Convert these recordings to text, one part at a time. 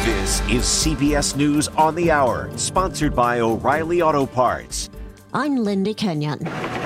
This is CBS News on the Hour, sponsored by O'Reilly Auto Parts. I'm Linda Kenyon.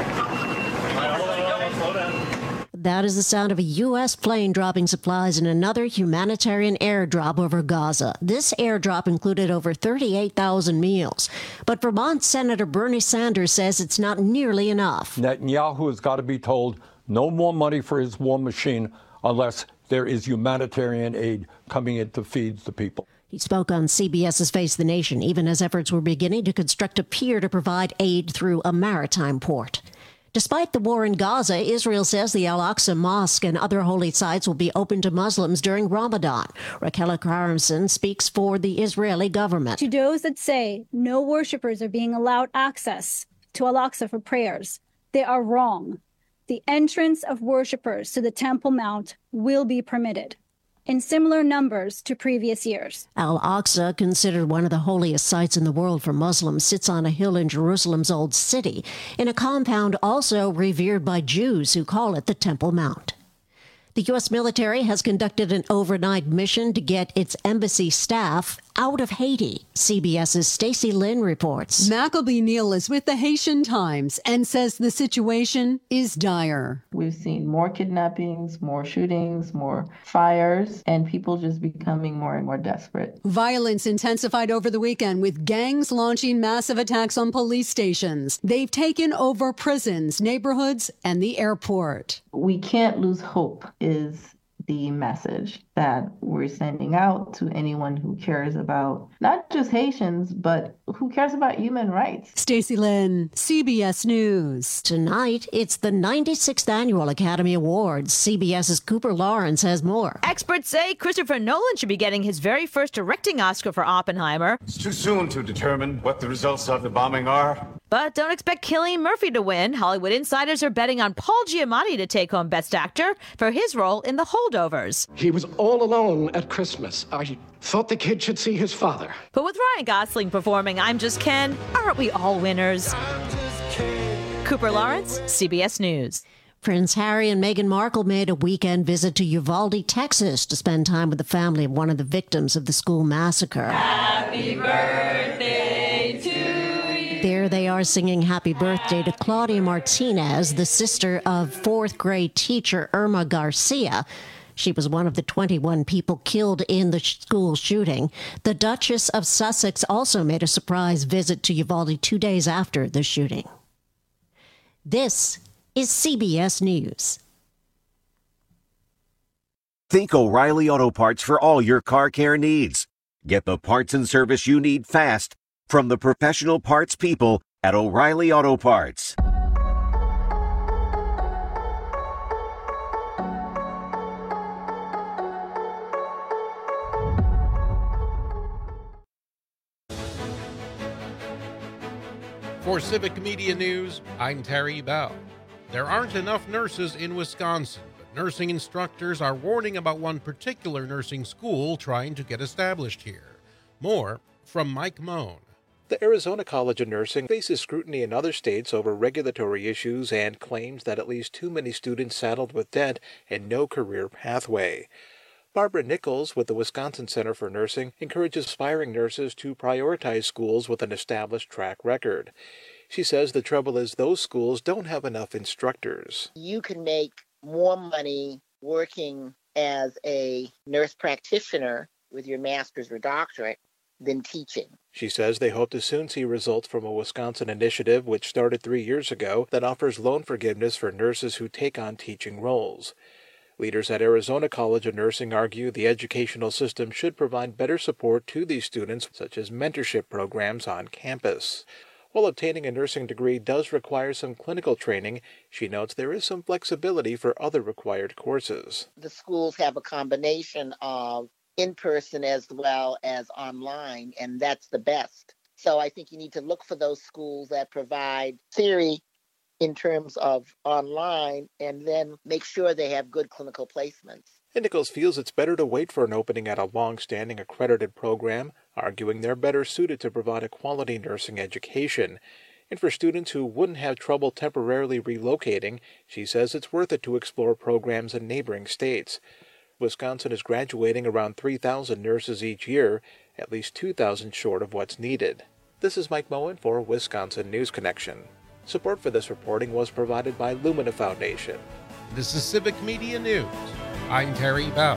That is the sound of a U.S. plane dropping supplies in another humanitarian airdrop over Gaza. This airdrop included over 38,000 meals. But Vermont Senator Bernie Sanders says it's not nearly enough. Netanyahu has got to be told no more money for his war machine unless there is humanitarian aid coming in to feed the people. He spoke on CBS's Face the Nation, even as efforts were beginning to construct a pier to provide aid through a maritime port. Despite the war in Gaza, Israel says the Al-Aqsa Mosque and other holy sites will be open to Muslims during Ramadan. Raquel Karamson speaks for the Israeli government. To those that say no worshippers are being allowed access to Al-Aqsa for prayers, they are wrong. The entrance of worshippers to the Temple Mount will be permitted in similar numbers to previous years. Al-Aqsa, considered one of the holiest sites in the world for Muslims, sits on a hill in Jerusalem's Old City, in a compound also revered by Jews who call it the Temple Mount. The U.S. military has conducted an overnight mission to get its embassy staff out of Haiti. CBS's Stacey Lynn reports. Maccabee Neal is with the Haitian Times and says the situation is dire. We've seen more kidnappings, more shootings, more fires, and people just becoming more and more desperate. Violence intensified over the weekend with gangs launching massive attacks on police stations. They've taken over prisons, neighborhoods, and the airport. We can't lose hope is the message that we're sending out to anyone who cares about not just Haitians, but who cares about human rights. Stacey Lynn, CBS News. Tonight, it's the 96th Annual Academy Awards. CBS's Cooper Lawrence has more. Experts say Christopher Nolan should be getting his very first directing Oscar for Oppenheimer. It's too soon to determine what the results of the bombing are. But don't expect Cillian Murphy to win. Hollywood insiders are betting on Paul Giamatti to take home Best Actor for his role in The Holdovers. He was all alone at Christmas. I thought the kid should see his father. But with Ryan Gosling performing I'm Just Ken, aren't we all winners? Cooper Lawrence, CBS News. Prince Harry and Meghan Markle made a weekend visit to Uvalde, Texas, to spend time with the family of one of the victims of the school massacre. Happy birthday to you. There they are singing Happy Birthday to Claudia Martinez, the sister of fourth grade teacher Irma Garcia. She was one of the 21 people killed in the school shooting. The Duchess of Sussex also made a surprise visit to Uvalde 2 days after the shooting. This is CBS News. Think O'Reilly Auto Parts for all your car care needs. Get the parts and service you need fast from the professional parts people at O'Reilly Auto Parts. For Civic Media News, I'm Terry Bell. There aren't enough nurses in Wisconsin, but nursing instructors are warning about one particular nursing school trying to get established here. More from Mike Moan. The Arizona College of Nursing faces scrutiny in other states over regulatory issues and claims that at least too many students saddled with debt and no career pathway. Barbara Nichols with the Wisconsin Center for Nursing encourages aspiring nurses to prioritize schools with an established track record. She says the trouble is those schools don't have enough instructors. You can make more money working as a nurse practitioner with your master's or doctorate than teaching. She says they hope to soon see results from a Wisconsin initiative which started 3 years ago that offers loan forgiveness for nurses who take on teaching roles. Leaders at Arizona College of Nursing argue the educational system should provide better support to these students, such as mentorship programs on campus. While obtaining a nursing degree does require some clinical training, she notes there is some flexibility for other required courses. The schools have a combination of in-person as well as online, and that's the best. So I think you need to look for those schools that provide theory in terms of online, and then make sure they have good clinical placements. And Nichols feels it's better to wait for an opening at a long-standing accredited program, arguing they're better suited to provide a quality nursing education. And for students who wouldn't have trouble temporarily relocating, she says it's worth it to explore programs in neighboring states. Wisconsin is graduating around 3,000 nurses each year, at least 2,000 short of what's needed. This is Mike Moen for Wisconsin News Connection. Support for this reporting was provided by Lumina Foundation. This is Civic Media News. I'm Terry Bell.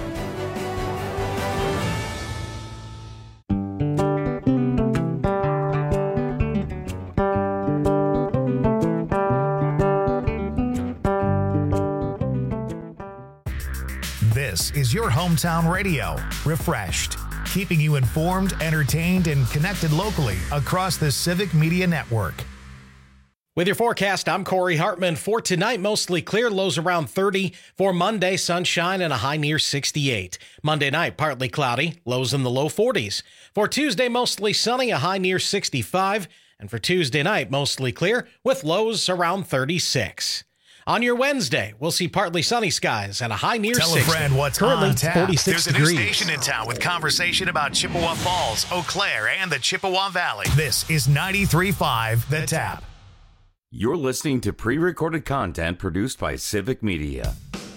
This is your hometown radio, Refreshed, keeping you informed, entertained, and connected locally across the Civic Media Network. With your forecast, I'm Corey Hartman. For tonight, mostly clear, lows around 30. For Monday, sunshine and a high near 68. Monday night, partly cloudy, lows in the low 40s. For Tuesday, mostly sunny, a high near 65. And for Tuesday night, mostly clear, with lows around 36. On your Wednesday, we'll see partly sunny skies and a high near 60. Tell a friend what's currently on tap. 46 There's a degrees. new station in town with conversation about Chippewa Falls, Eau Claire, and the Chippewa Valley. This is 93.5 The Tap. You're listening to pre-recorded content produced by Civic Media.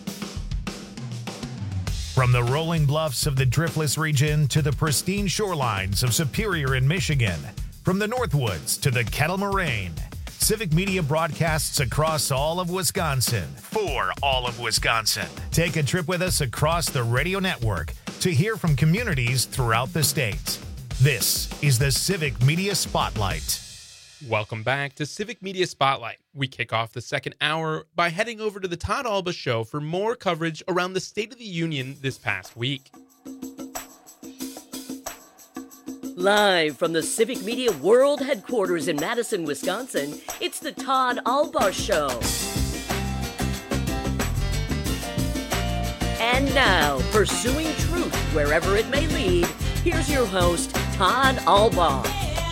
From the rolling bluffs of the Driftless region to the pristine shorelines of Superior in Michigan, from the Northwoods to the Kettle Moraine, Civic Media broadcasts across all of Wisconsin for all of Wisconsin. Take a trip with us across the radio network to hear from communities throughout the state. This is the Civic Media Spotlight. Welcome back to Civic Media Spotlight. We kick off the second hour by heading over to the Todd Alba Show for more coverage around the State of the Union this past week. Live from the Civic Media World Headquarters in Madison, Wisconsin, it's the Todd Alba Show. And now, pursuing truth wherever it may lead, here's your host, Todd Alba.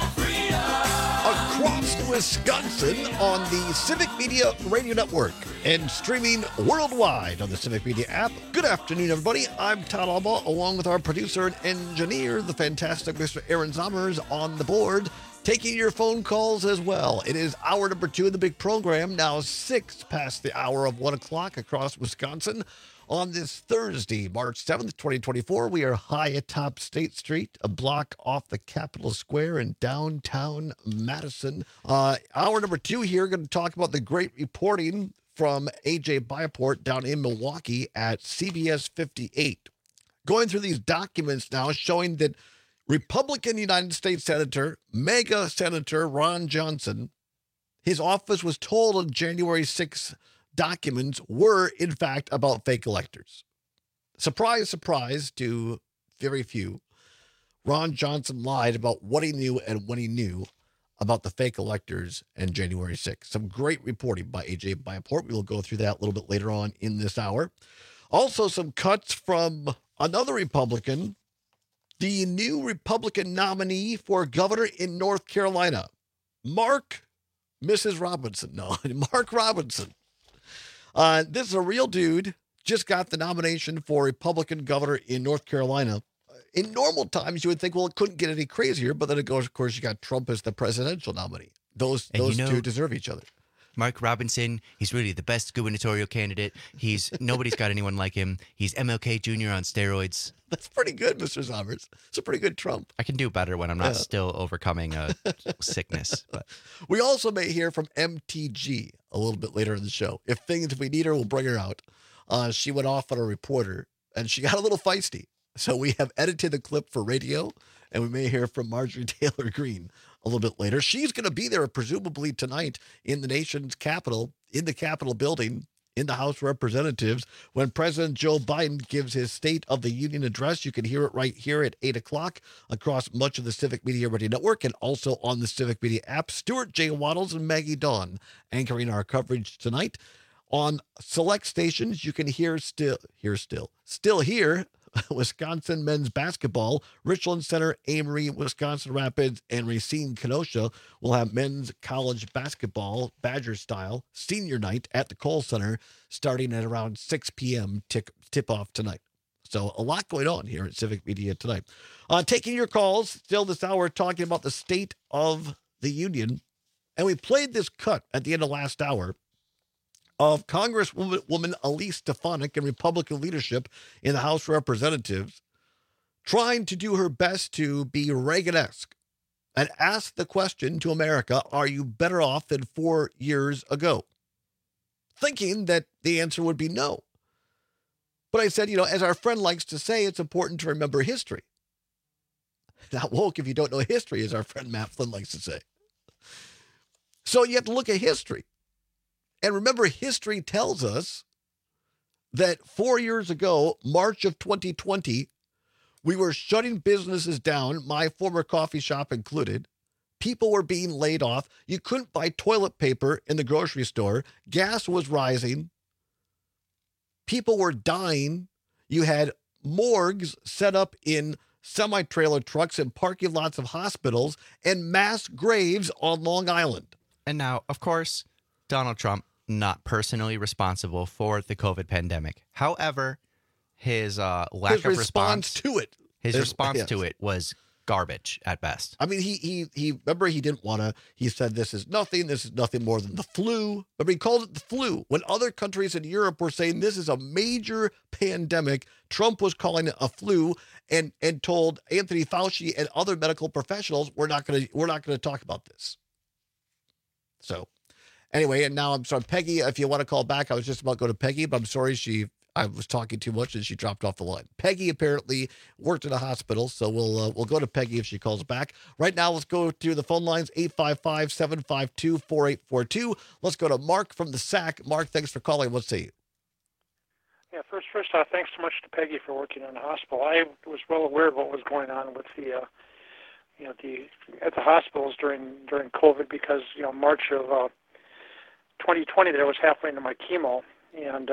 Across Wisconsin on the Civic Media Radio Network and streaming worldwide on the Civic Media app. Good afternoon, everybody. I'm Todd Alba, along with our producer and engineer, the fantastic Mr. Aaron Zommers, on the board, taking your phone calls as well. It is hour number 2 of the big program, now 6 past the hour of 1 o'clock across Wisconsin. On this Thursday, March 7th, 2024, we are high atop State Street, a block off the Capitol Square in downtown Madison. Hour number 2 here, going to talk about the great reporting from AJ Byport down in Milwaukee at CBS 58. Going through these documents now showing that Republican United States Senator, mega Senator Ron Johnson, his office was told on January 6th, documents were, in fact, about fake electors. Surprise, surprise to very few. Ron Johnson lied about what he knew and when he knew about the fake electors and January 6th. Some great reporting by AJ Byport. We will go through that a little bit later on in this hour. Also, some cuts from another Republican, the new Republican nominee for governor in North Carolina, Mark Robinson. This is a real dude, just got the nomination for Republican governor in North Carolina. In normal times, you would think, well, it couldn't get any crazier, but then it goes, of course, you got Trump as the presidential nominee. Those two deserve each other. Mark Robinson, he's really the best gubernatorial candidate. Nobody's got anyone like him. He's MLK Jr. on steroids. That's pretty good, Mr. Zommers. It's a pretty good Trump. I can do better when I'm not still overcoming a sickness. But we also may hear from MTG a little bit later in the show. If we need her, we'll bring her out. She went off on a reporter, and she got a little feisty. So we have edited the clip for radio, and we may hear from Marjorie Taylor Greene a little bit later. She's going to be there presumably tonight in the nation's capital, in the Capitol building, in the House of Representatives, when President Joe Biden gives his State of the Union address. You can hear it right here at 8 o'clock across much of the Civic Media Radio Network and also on the Civic Media app. Stuart J. Waddles and Maggie Dawn anchoring our coverage tonight. On select stations, you can hear Wisconsin men's basketball. Richland Center, Amory, Wisconsin Rapids, and Racine Kenosha will have men's college basketball, Badger style, senior night at the Kohl Center starting at around 6 p.m. tip-off tonight. So a lot going on here at Civic Media tonight. Taking your calls still this hour, talking about the State of the Union. And we played this cut at the end of last hour of Congresswoman Elise Stefanik and Republican leadership in the House of Representatives trying to do her best to be Reagan-esque and ask the question to America, are you better off than 4 years ago? Thinking that the answer would be no. But I said, as our friend likes to say, it's important to remember history. Not woke if you don't know history, as our friend Matt Flynn likes to say. So you have to look at history. And remember, history tells us that 4 years ago, March of 2020, we were shutting businesses down, my former coffee shop included. People were being laid off. You couldn't buy toilet paper in the grocery store. Gas was rising. People were dying. You had morgues set up in semi-trailer trucks in parking lots of hospitals and mass graves on Long Island. And now, of course, Donald Trump not personally responsible for the COVID pandemic. However, his lack of response to it. His response to it was garbage at best. I mean, he remember, he didn't want to, he said this is nothing more than the flu. Remember, he called it the flu. When other countries in Europe were saying this is a major pandemic, Trump was calling it a flu and told Anthony Fauci and other medical professionals, we're not going to talk about this. So anyway, and now I'm sorry, Peggy, if you want to call back, I was just about to go to Peggy, but I'm sorry I was talking too much and she dropped off the line. Peggy apparently worked in a hospital, so we'll go to Peggy if she calls back. Right now, let's go to the phone lines, 855-752-4842. Let's go to Mark from the SAC. Mark, thanks for calling. Let's see. Yeah, first off, thanks so much to Peggy for working in the hospital. I was well aware of what was going on with the at the hospitals during COVID because March of 2020 there was halfway into my chemo, and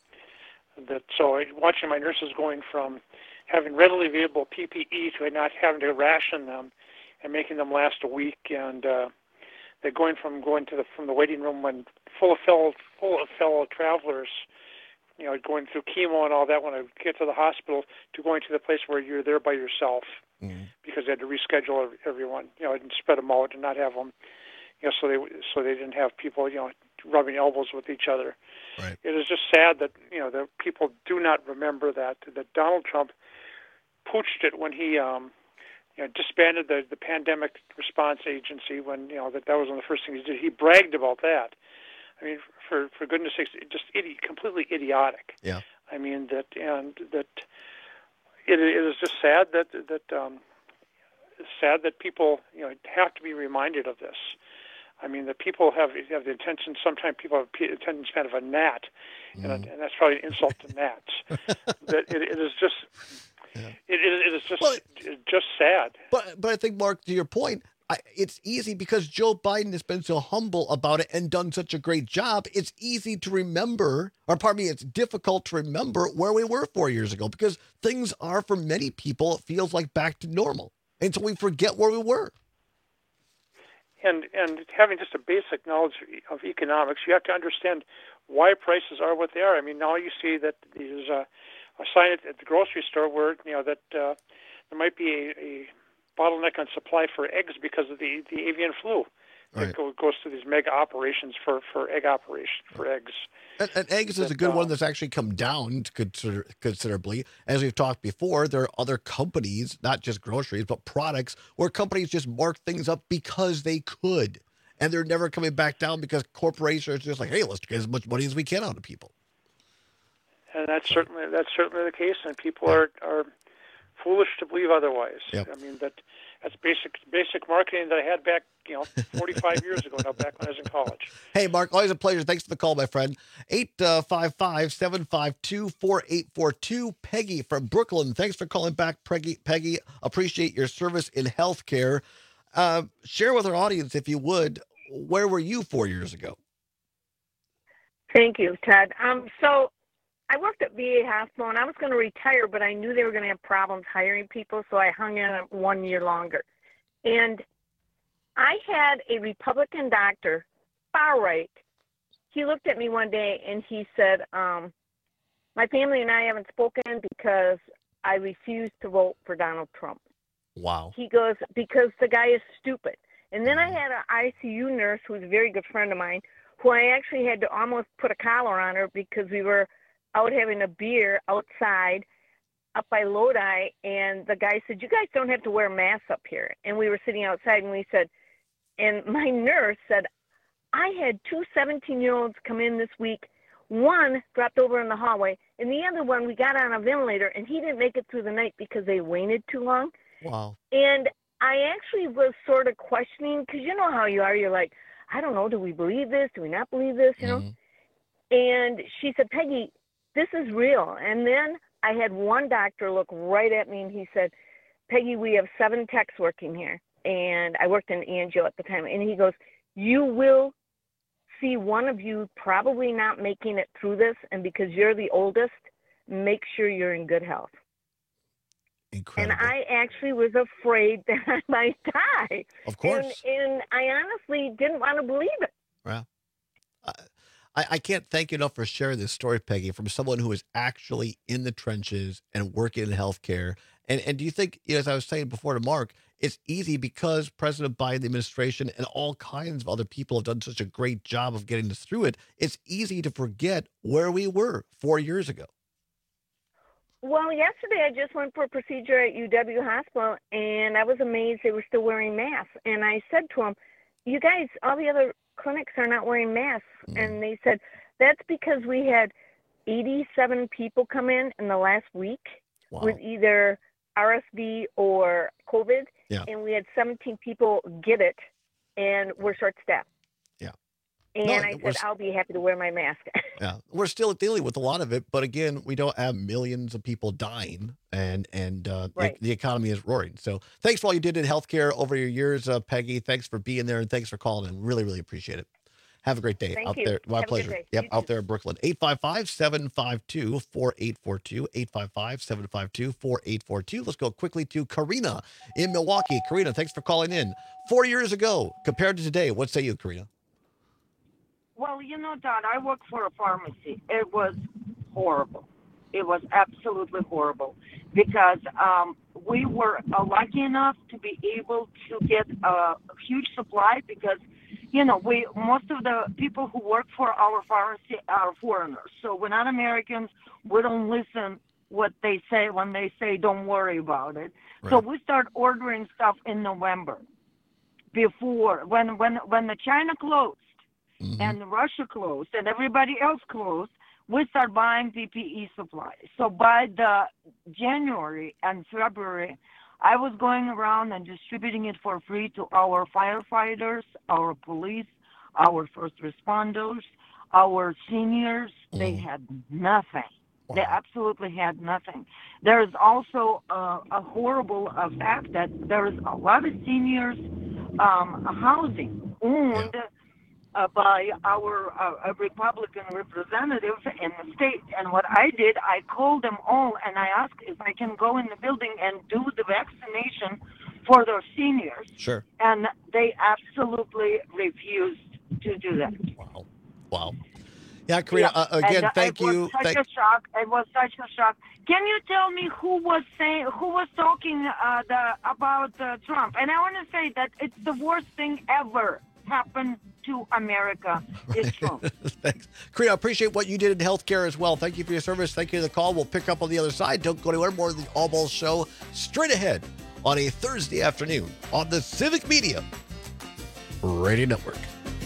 so watching my nurses going from having readily available PPE to not having to ration them and making them last a week, and they're going from the waiting room when full of fellow travelers, going through chemo and all that when I get to the hospital, to going to the place where you're there by yourself because they had to reschedule everyone, and spread them out and not have them, so they didn't have people, rubbing elbows with each other. Right. It is just sad that that people do not remember that Donald Trump pooched it when he disbanded the pandemic response agency when that was one of the first things he did. He bragged about that. I mean, for goodness sakes, just completely idiotic. Yeah. I mean that it is just sad that people have to be reminded of this. I mean, that people have the attention. Sometimes people have the attention span of a gnat, and that's probably an insult to gnats. That it is just, it is just sad. But I think, Mark, to your point, it's easy because Joe Biden has been so humble about it and done such a great job. It's easy to remember, it's difficult to remember where we were 4 years ago because things are, for many people, it feels like back to normal, and so we forget where we were. And having just a basic knowledge of economics, you have to understand why prices are what they are. I mean, now you see that there's a sign at the grocery store where that there might be a bottleneck on supply for eggs because of the avian flu. Right. It goes through these mega operations for eggs. And eggs is a good one that's actually come down considerably. As we've talked before, there are other companies, not just groceries, but products, where companies just mark things up because they could. And they're never coming back down because corporations are just like, hey, let's get as much money as we can out of people. And that's certainly the case, and people are foolish to believe otherwise. Yep. I mean, that's basic marketing that I had back, 45 years ago now, back when I was in college. Hey, Mark, always a pleasure. Thanks for the call, my friend. 855-752-4842. Peggy from Brooklyn. Thanks for calling back, Peggy. Appreciate your service in healthcare. Share with our audience, if you would, where were you 4 years ago? Thank you, Ted. So I worked at VA Hospital, and I was going to retire, but I knew they were going to have problems hiring people, so I hung in 1 year longer. And I had a Republican doctor, far right. He looked at me one day, and he said, my family and I haven't spoken because I refuse to vote for Donald Trump. Wow. He goes, because the guy is stupid. And then I had an ICU nurse who's a very good friend of mine who I actually had to almost put a collar on her because we were out having a beer outside up by Lodi, and the guy said, "You guys don't have to wear masks up here." And we were sitting outside, and we said, and my nurse said, "I had two 17-year-olds come in this week. One dropped over in the hallway, and the other one, we got on a ventilator, and he didn't make it through the night because they waited too long." Wow. And I actually was sort of questioning, because you know how you are. You're like, I don't know, do we believe this? Do we not believe this? You know? And she said, "Peggy, this is real." And then I had one doctor look right at me, and he said, "Peggy, we have 7 techs working here." And I worked in angio at the time. And he goes, "You will see one of you probably not making it through this. And because you're the oldest, make sure you're in good health." Incredible. And I actually was afraid that I might die. Of course. And I honestly didn't want to believe it. Well, I can't thank you enough for sharing this story, Peggy, from someone who is actually in the trenches and working in healthcare. And do you think, as I was saying before to Mark, it's easy because President Biden, the administration, and all kinds of other people have done such a great job of getting us through it. It's easy to forget where we were 4 years ago. Well, yesterday I just went for a procedure at UW Hospital, and I was amazed they were still wearing masks. And I said to them, "You guys, all the other clinics are not wearing masks." And they said, "That's because we had 87 people come in the last week with either RSV or COVID, and we had 17 people get it, and we're short-staffed." Yeah. And I said, "I'll be happy to wear my mask." Yeah, we're still dealing with a lot of it, but again, we don't have millions of people dying, and the economy is roaring. So thanks for all you did in healthcare over your years, Peggy. Thanks for being there, and thanks for calling in. Really, really appreciate it. Have a great day out there. My pleasure. Yep, out there in Brooklyn. 855-752-4842. 855-752-4842. Let's go quickly to Karina in Milwaukee. Karina, thanks for calling in. 4 years ago, compared to today, what say you, Karina? Well, Don, I work for a pharmacy. It was horrible. It was absolutely horrible because we were lucky enough to be able to get a huge supply because, most of the people who work for our pharmacy are foreigners. So we're not Americans. We don't listen what they say when they say don't worry about it. Right. So we start ordering stuff in November before when the China closed. Mm-hmm. And Russia closed and everybody else closed, we start buying PPE supplies. So by the January and February, I was going around and distributing it for free to our firefighters, our police, our first responders, our seniors. They had nothing. Wow. They absolutely had nothing. There is also a horrible fact that there is a lot of seniors housing owned by our Republican representative in the state. And what I did, I called them all and I asked if I can go in the building and do the vaccination for their seniors. Sure. And they absolutely refused to do that. Wow. Yeah, Karina, again, thank you. It was such a shock. It was such a shock. Can you tell me who was talking about Trump? And I want to say that it's the worst thing ever happened to America is Trump. Thanks. Karina, I appreciate what you did in healthcare as well. Thank you for your service. Thank you for the call. We'll pick up on the other side. Don't go anywhere. More of the All Balls Show straight ahead on a Thursday afternoon on the Civic Media Radio Network.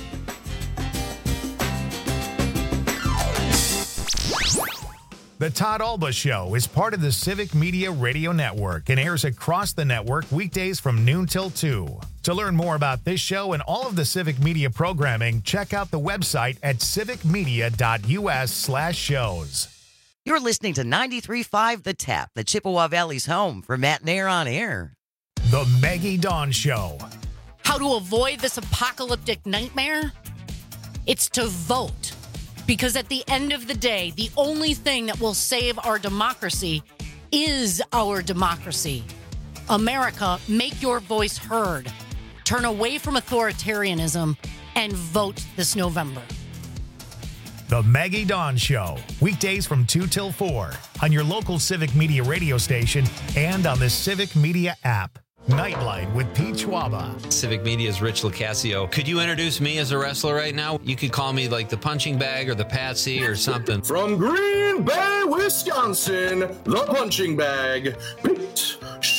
The Todd Alba Show is part of the Civic Media Radio Network and airs across the network weekdays from noon till 2. To learn more about this show and all of the Civic Media programming, check out the website at civicmedia.us/shows. You're listening to 93.5 The Tap, the Chippewa Valley's home for Matt Nair on Air. The Maggie Dawn Show. How to avoid this apocalyptic nightmare? It's to vote. Because at the end of the day, the only thing that will save our democracy is our democracy. America, make your voice heard. Turn away from authoritarianism and vote this November. The Maggie Dawn Show, weekdays from 2 till 4 on your local Civic Media radio station and on the Civic Media app. Nightlight with Pete Schwaba. Civic Media's Rich Lucasio. Could you introduce me as a wrestler right now? You could call me like the punching bag or the patsy or something. From Green Bay, Wisconsin, the punching bag, Pete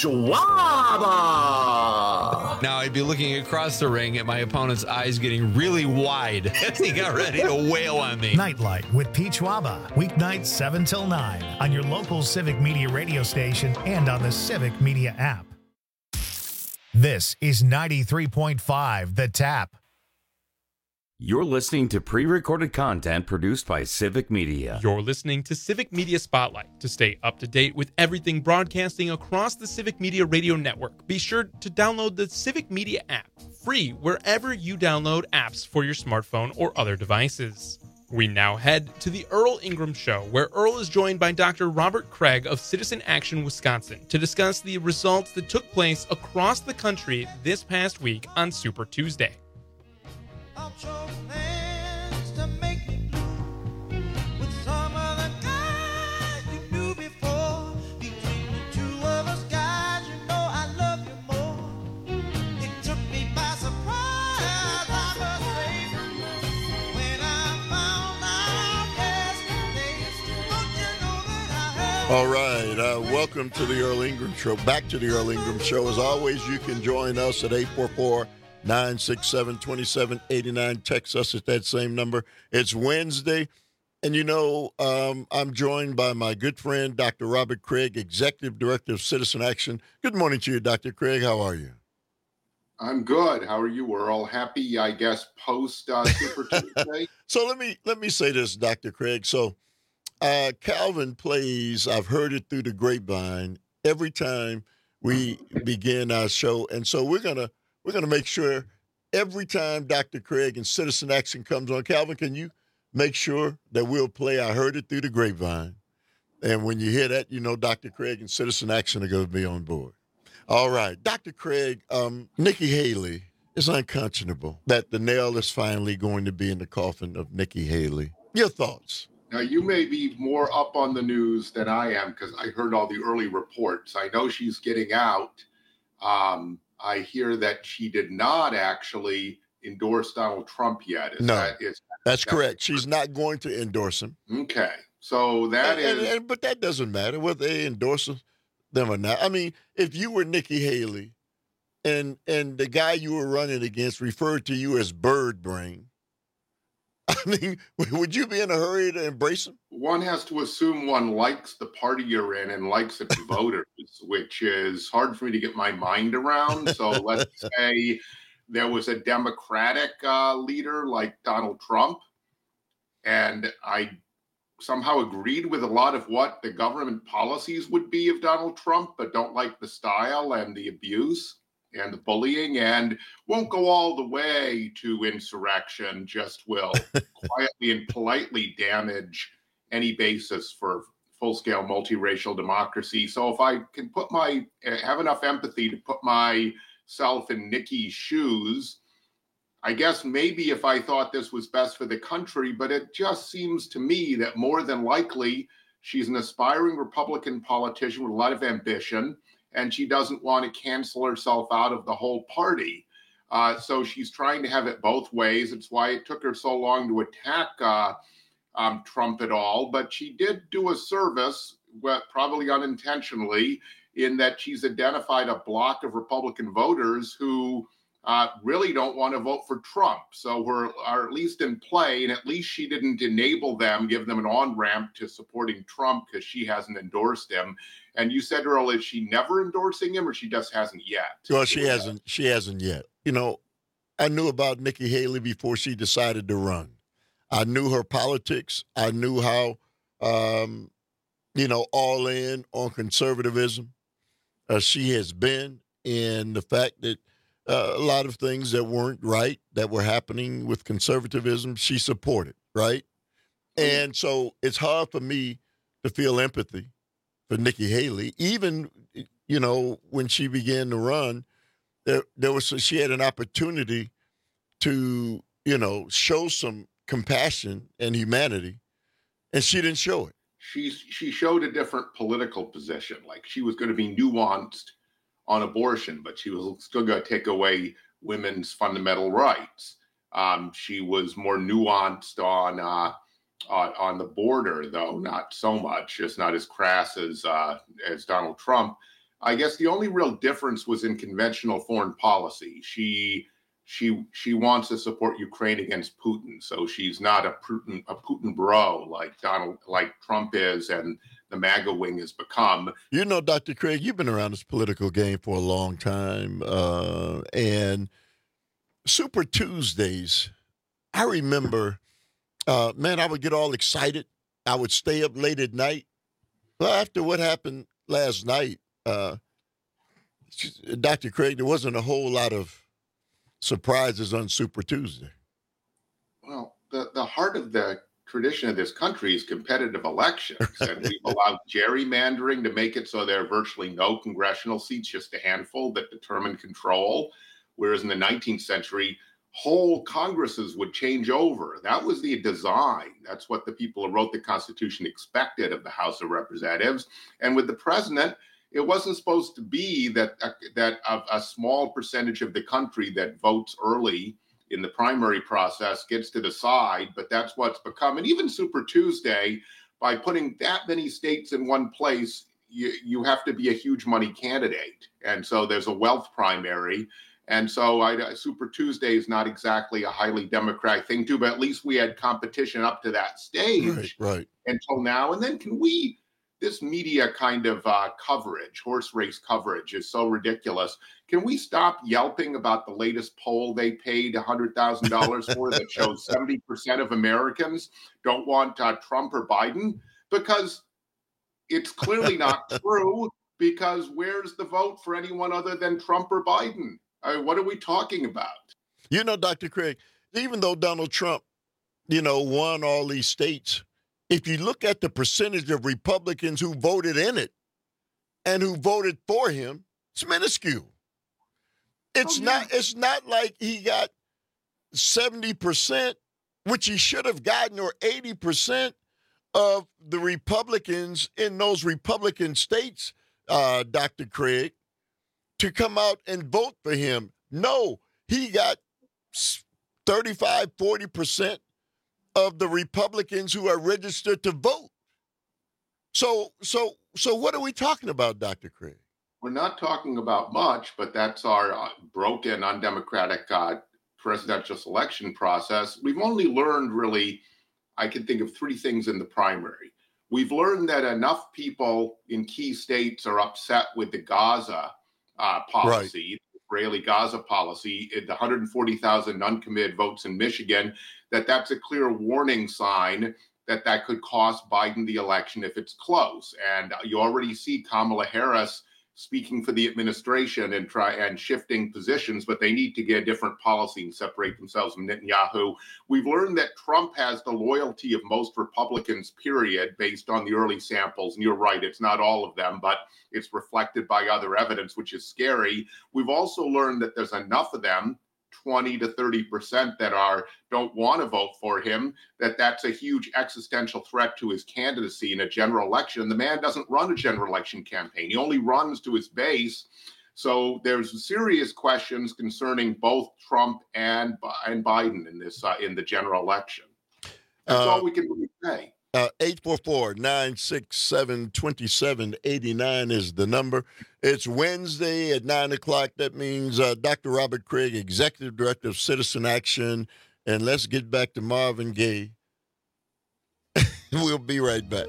Schwaba. Now I'd be looking across the ring at my opponent's eyes getting really wide as he got ready to wail on me. Nightlight with Pete Schwaba. Weeknights 7 till 9 on your local Civic Media radio station and on the Civic Media app. This is 93.5 The Tap. You're listening to pre-recorded content produced by Civic Media. You're listening to Civic Media Spotlight. To stay up to date with everything broadcasting across the Civic Media Radio Network, be sure to download the Civic Media app, free wherever you download apps for your smartphone or other devices. We now head to the Earl Ingram Show, where Earl is joined by Dr. Robert Craig of Citizen Action Wisconsin to discuss the results that took place across the country this past week on Super Tuesday. All right, welcome to the Earl Ingram Show. Back to the Earl Ingram Show. As always, you can join us at 844-967-2789. Text us at that same number. It's Wednesday, and I'm joined by my good friend, Dr. Robert Craig, Executive Director of Citizen Action. Good morning to you, Dr. Craig. How are you? I'm good. How are you, Earl? Happy, I guess, post Super Tuesday. So let me say this, Dr. Craig. So Calvin plays, I've heard it through the grapevine every time we begin our show. And so we're gonna make sure every time Dr. Craig and Citizen Action comes on, Calvin, can you make sure that we'll play I Heard It Through the Grapevine? And when you hear that, Dr. Craig and Citizen Action are going to be on board. All right. Dr. Craig, Nikki Haley, it's unconscionable that the nail is finally going to be in the coffin of Nikki Haley. Your thoughts? Now, you may be more up on the news than I am because I heard all the early reports. I know she's getting out. I hear that she did not actually endorse Donald Trump yet. That's correct. She's not going to endorse him. Okay. So but that doesn't matter whether they endorse them or not. I mean, if you were Nikki Haley and the guy you were running against referred to you as bird brain, I mean, would you be in a hurry to embrace him? One has to assume one likes the party you're in and likes its voters, which is hard for me to get my mind around. So let's say there was a Democratic leader like Donald Trump, and I somehow agreed with a lot of what the government policies would be of Donald Trump, but don't like the style and the abuse and the bullying, and won't go all the way to insurrection, just will quietly and politely damage any basis for full-scale multiracial democracy. So if I can have enough empathy to put myself in Nikki's shoes, I guess maybe if I thought this was best for the country, but it just seems to me that more than likely she's an aspiring Republican politician with a lot of ambition, and she doesn't want to cancel herself out of the whole party. So she's trying to have it both ways. It's why it took her so long to attack Trump at all. But she did do a service, probably unintentionally, in that she's identified a block of Republican voters who really don't want to vote for Trump. So are at least in play, and at least she didn't enable them, give them an on-ramp to supporting Trump because she hasn't endorsed him. And you said, Earl, is she never endorsing him, or she just hasn't yet? Well, she hasn't yet. I knew about Nikki Haley before she decided to run. I knew her politics. I knew how, all in on conservatism she has been, and the fact that a lot of things that weren't right that were happening with conservatism, she supported, right? And so it's hard for me to feel empathy for Nikki Haley. Even, when she began to run, she had an opportunity to, show some compassion and humanity, and she didn't show it. She showed a different political position, like she was going to be nuanced on abortion, but she was still going to take away women's fundamental rights. She was more nuanced on the border, though not so much, just not as crass as Donald Trump. I guess the only real difference was in conventional foreign policy. She wants to support Ukraine against Putin, so she's not a Putin bro like Trump is and the MAGA wing has become. You know, Dr. Craig, you've been around this political game for a long time, and Super Tuesdays, I remember, man, I would get all excited. I would stay up late at night. Well, after what happened last night, Dr. Craig, there wasn't a whole lot of surprises on Super Tuesday. Well, the heart of the tradition of this country is competitive elections, and we've allowed gerrymandering to make it so there are virtually no congressional seats, just a handful that determine control, whereas in the 19th century, whole Congresses would change over. That was the design. That's what the people who wrote the Constitution expected of the House of Representatives. And with the president, it wasn't supposed to be that a small percentage of the country that votes early in the primary process gets to decide, but that's what's become. And even Super Tuesday, by putting that many states in one place, you have to be a huge money candidate. And so there's a wealth primary. And so Super Tuesday is not exactly a highly democratic thing too, but at least we had competition up to that stage right. Until now. And then this media kind of coverage, horse race coverage is so ridiculous. Can we stop yelping about the latest poll they paid $100,000 for that shows 70% of Americans don't want Trump or Biden? Because it's clearly not true, because where's the vote for anyone other than Trump or Biden? What are we talking about? You know, Dr. Craig, even though Donald Trump, won all these states, if you look at the percentage of Republicans who voted in it and who voted for him, it's minuscule. It's not like he got 70%, which he should have gotten, or 80% of the Republicans in those Republican states, Dr. Craig, to come out and vote for him. No, he got 35, 40% of the Republicans who are registered to vote. So what are we talking about, Dr. Craig? We're not talking about much, but that's our broken, undemocratic presidential selection process. We've only learned, really, I can think of three things in the primary. We've learned that enough people in key states are upset with the Gaza policy, the Israeli Gaza policy, the 140,000 uncommitted votes in Michigan, that's a clear warning sign that could cost Biden the election if it's close. And you already see Kamala Harris speaking for the administration and shifting positions, but they need to get a different policy and separate themselves from Netanyahu. We've learned that Trump has the loyalty of most Republicans, period, based on the early samples. And you're right, it's not all of them, but it's reflected by other evidence, which is scary. We've also learned that there's enough of them, 20 to 30% that don't want to vote for him, that's a huge existential threat to his candidacy in a general election. The man doesn't run a general election campaign. He only runs to his base. So there's serious questions concerning both Trump and Biden in this in the general election. That's all we can really say. 844-967-2789 is the number. It's Wednesday at 9 o'clock. That means Dr. Robert Craig, Executive Director of Citizen Action. And let's get back to Marvin Gaye. We'll be right back.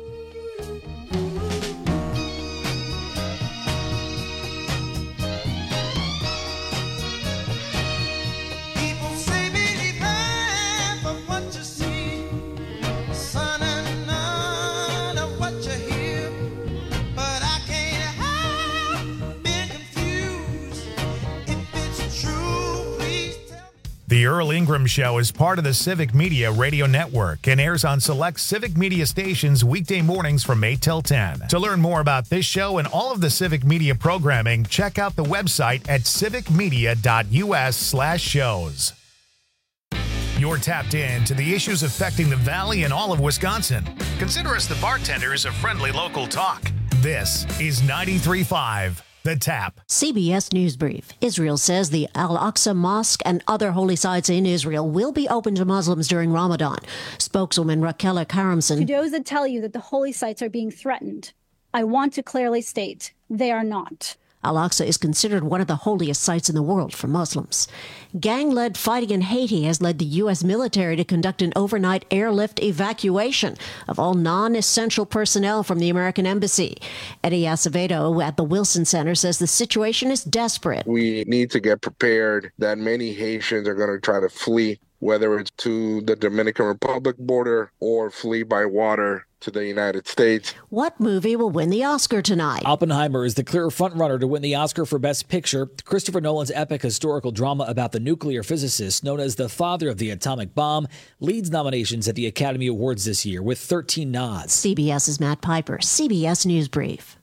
The Earl Ingram Show is part of the Civic Media Radio Network and airs on select Civic Media stations weekday mornings from 8 till 10. To learn more about this show and all of the Civic Media programming, check out the website at civicmedia.us/shows. You're tapped in to the issues affecting the Valley and all of Wisconsin. Consider us the bartenders of friendly local talk. This is 93.5 The Tap. CBS News Brief. Israel says the Al-Aqsa Mosque and other holy sites in Israel will be open to Muslims during Ramadan. Spokeswoman Raquel Karamson. To those that tell you that the holy sites are being threatened, I want to clearly state they are not. Al-Aqsa is considered one of the holiest sites in the world for Muslims. Gang-led fighting in Haiti has led the U.S. military to conduct an overnight airlift evacuation of all non-essential personnel from the American embassy. Eddie Acevedo at the Wilson Center says the situation is desperate. We need to get prepared that many Haitians are going to try to flee, whether it's to the Dominican Republic border or flee by water to the United States. What movie will win the Oscar tonight? Oppenheimer is the clear frontrunner to win the Oscar for Best Picture. Christopher Nolan's epic historical drama about the nuclear physicist known as the father of the atomic bomb leads nominations at the Academy Awards this year with 13 nods. CBS's Matt Piper, CBS News Brief.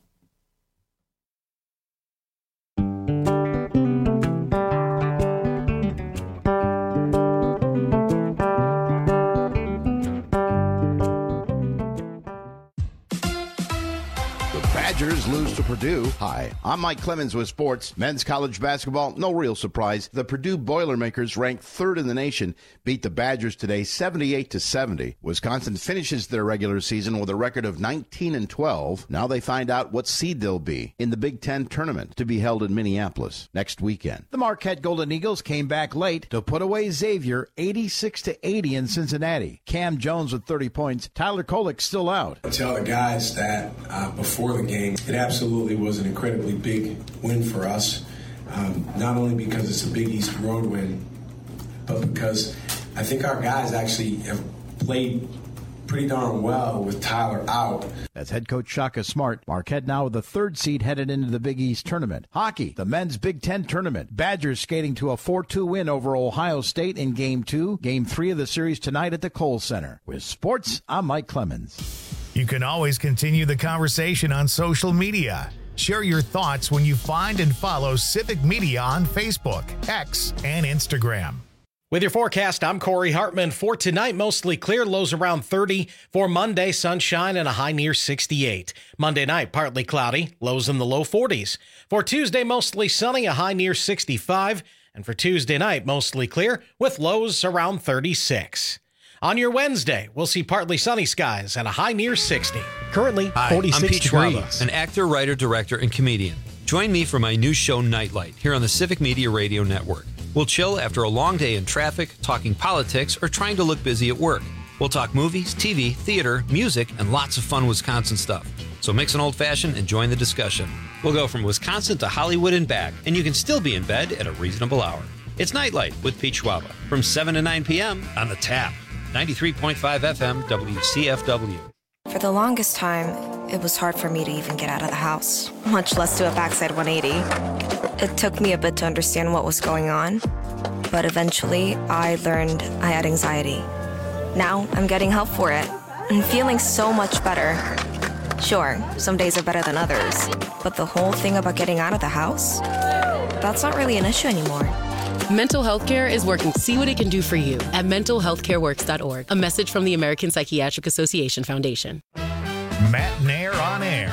Badgers lose to Purdue. Hi, I'm Mike Clemens with sports. Men's college basketball, no real surprise. The Purdue Boilermakers, ranked third in the nation, beat the Badgers today 78-70. Wisconsin finishes their regular season with a record of 19-12. Now they find out what seed they'll be in the Big Ten tournament to be held in Minneapolis next weekend. The Marquette Golden Eagles came back late to put away Xavier 86-80 in Cincinnati. Cam Jones with 30 points. Tyler Kolek still out. I tell the guys that before the game, it absolutely was an incredibly big win for us, not only because it's a Big East road win, but because I think our guys actually have played pretty darn well with Tyler out. That's head coach Shaka Smart. Marquette now with the third seed headed into the Big East tournament. Hockey, the men's Big Ten tournament. Badgers skating to a 4-2 win over Ohio State in Game 2. Game 3 of the series tonight at the Kohl Center. With sports, I'm Mike Clemens. You can always continue the conversation on social media. Share your thoughts when you find and follow Civic Media on Facebook, X, and Instagram. With your forecast, I'm Corey Hartman. For tonight, mostly clear, lows around 30. For Monday, sunshine and a high near 68. Monday night, partly cloudy, lows in the low 40s. For Tuesday, mostly sunny, a high near 65. And for Tuesday night, mostly clear, with lows around 36. On your Wednesday, we'll see partly sunny skies and a high near 60. Currently, 46 I'm Pete degrees. Schwaba, an actor, writer, director, and comedian. Join me for my new show, Nightlight, here on the Civic Media Radio Network. We'll chill after a long day in traffic, talking politics, or trying to look busy at work. We'll talk movies, TV, theater, music, and lots of fun Wisconsin stuff. So mix an old-fashioned and join the discussion. We'll go from Wisconsin to Hollywood and back, and you can still be in bed at a reasonable hour. It's Nightlight with Pete Schwaba from 7 to 9 p.m. on The Tap. 93.5 FM WCFW. For the longest time, it was hard for me to even get out of the house, much less do a backside 180. It took me a bit to understand what was going on, but eventually I learned I had anxiety. Now I'm getting help for it and feeling so much better. Sure, some days are better than others, but the whole thing about getting out of the house, that's not really an issue anymore. Mental health care is working. See what it can do for you at mentalhealthcareworks.org. A message from the American Psychiatric Association Foundation. Matt Nair on air.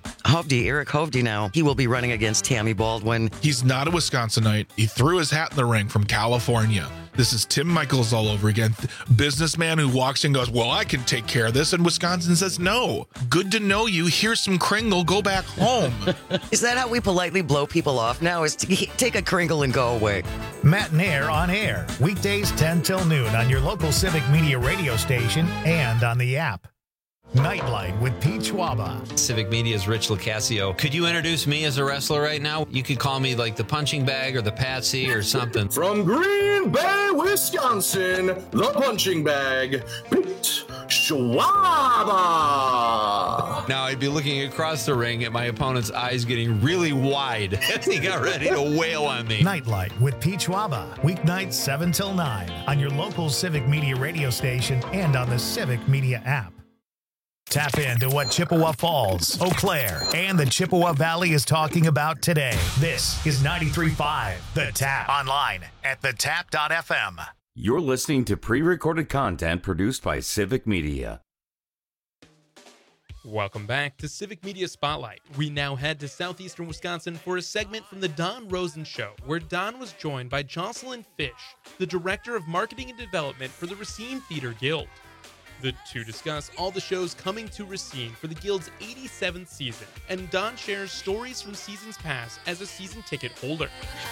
Eric Hovde now. He will be running against Tammy Baldwin. He's not a Wisconsinite. He threw his hat in the ring from California. This is Tim Michaels all over again. Businessman who walks in and goes, well, I can take care of this. And Wisconsin says, no. Good to know you. Here's some Kringle. Go back home. Is that how we politely blow people off now? Is to take a Kringle and go away? Matt Nair on air. Weekdays 10 till noon on your local Civic Media radio station and on the app. Nightlight with Pete Schwaba. Civic Media's Rich Locascio. Could you introduce me as a wrestler right now? You could call me like the punching bag or the patsy or something. From Green Bay, Wisconsin, the punching bag, Pete Schwaba. Now I'd be looking across the ring at my opponent's eyes getting really wide as he got ready to wail on me. Nightlight with Pete Schwaba. Weeknights 7 till 9 on your local Civic Media radio station and on the Civic Media app. Tap into what Chippewa Falls, Eau Claire, and the Chippewa Valley is talking about today. This is 93.5 The Tap. Online at thetap.fm. You're listening to pre-recorded content produced by Civic Media. Welcome back to Civic Media Spotlight. We now head to southeastern Wisconsin for a segment from the Don Rosen Show, where Don was joined by Jocelyn Fish, the Director of Marketing and Development for the Racine Theater Guild. The two discuss all the shows coming to Racine for the Guild's 87th season, and Don shares stories from seasons past as a season ticket holder.